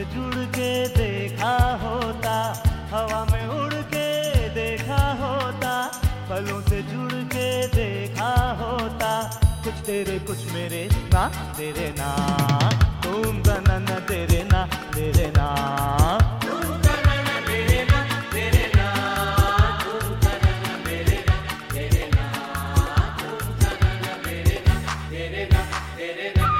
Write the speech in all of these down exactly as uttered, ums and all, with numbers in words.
जुड़ के देखा होता, हवा में उड़ के देखा होता, पलों से जुड़ के देखा होता, कुछ तेरे कुछ मेरे ना तेरे ना, तुम तना न तेरे ना तेरे ना, तुम तना न तेरे ना तेरे ना, तुम तना न तेरे ना तेरे ना, तुम तना न तेरे ना तेरे ना तेरे ना।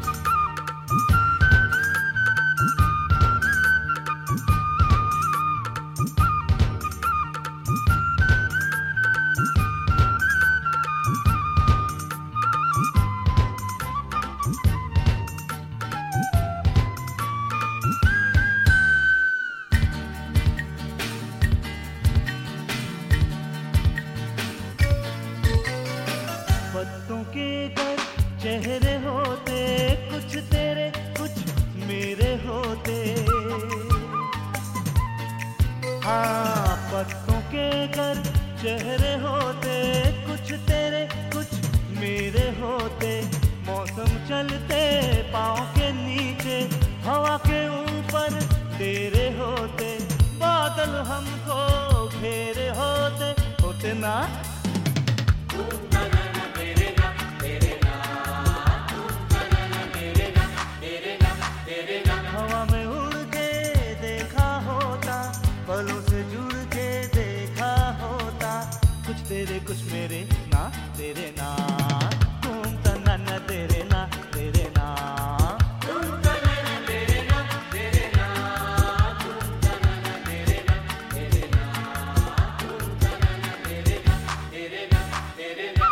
पत्तों के घर चेहरे होते, कुछ तेरे कुछ मेरे होते, हाँ पत्तों के घर चेहरे होते, कुछ तेरे कुछ मेरे होते, मौसम चलते पाँव के नीचे, हवा के ऊपर तेरे होते, बादल हमको घेरे होते होते ना, हवा में उड़ के देखा होता, पलों से जुड़ के देखा होता, कुछ तेरे कुछ मेरे ना तेरे ना, तुम तना न तेरे ना तेरे ना, तुम तना न तेरे ना तेरे ना, तुम तना न तेरे ना तेरे ना, तुम तना न तेरे ना तेरे ना तेरे ना।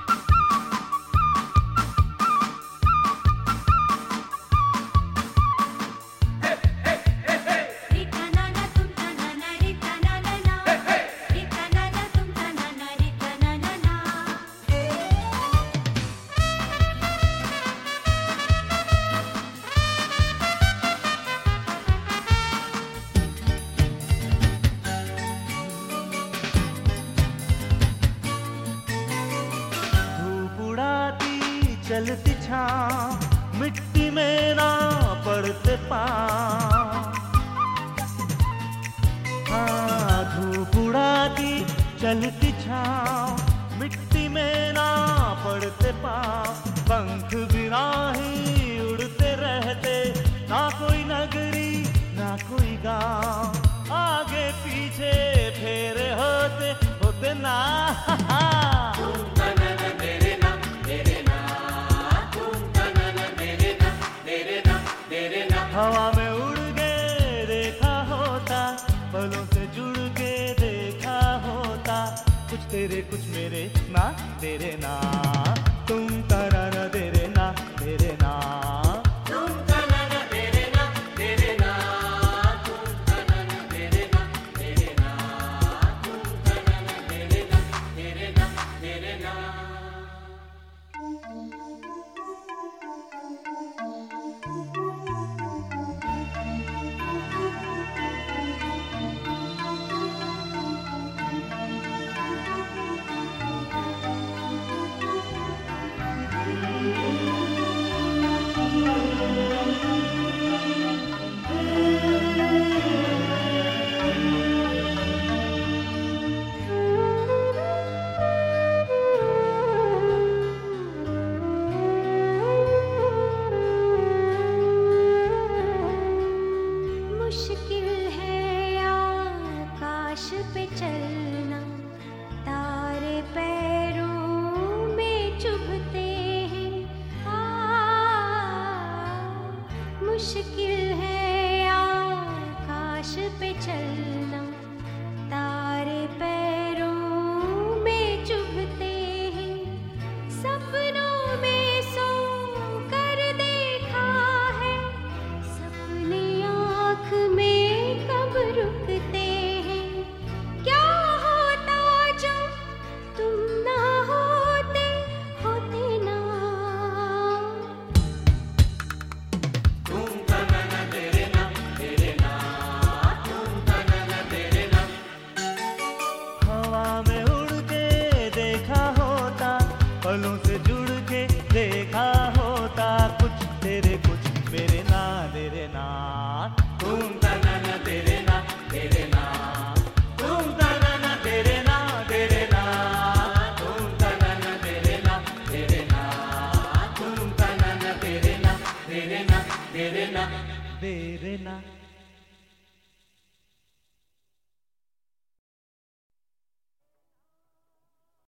चलती छाँव मिट्टी में ना पड़ते पाँव, हाँ धूप उड़ाती चलती छाँव मिट्टी में ना पड़ते पाँव, पंख बिना ही उड़ते रहते, ना कोई नगरी ना कोई गाँव, आगे पीछे फेरे होते होते ना, हवा में उड़ के देखा होता, पलों से जुड़ के देखा होता, कुछ तेरे कुछ मेरे ना तेरे ना, तुम तना न तेरे ना तेरे ना, तुम तना न तेरे ना तेरे ना, तुम तना न तेरे ना तेरे ना, तुम तना न तेरे ना तेरे ना तेरे ना। मुश्किल है आकाश पे चलना, तारे पैरों में चुभते हैं, सपनों में सो कर देखा है, सपने आँख में कब रुकते हैं, क्या होता जो तुम ना होते होते ना, पलों से जुड़ के देखा होता, कुछ तेरे कुछ मेरे ना तेरे ना। देर ना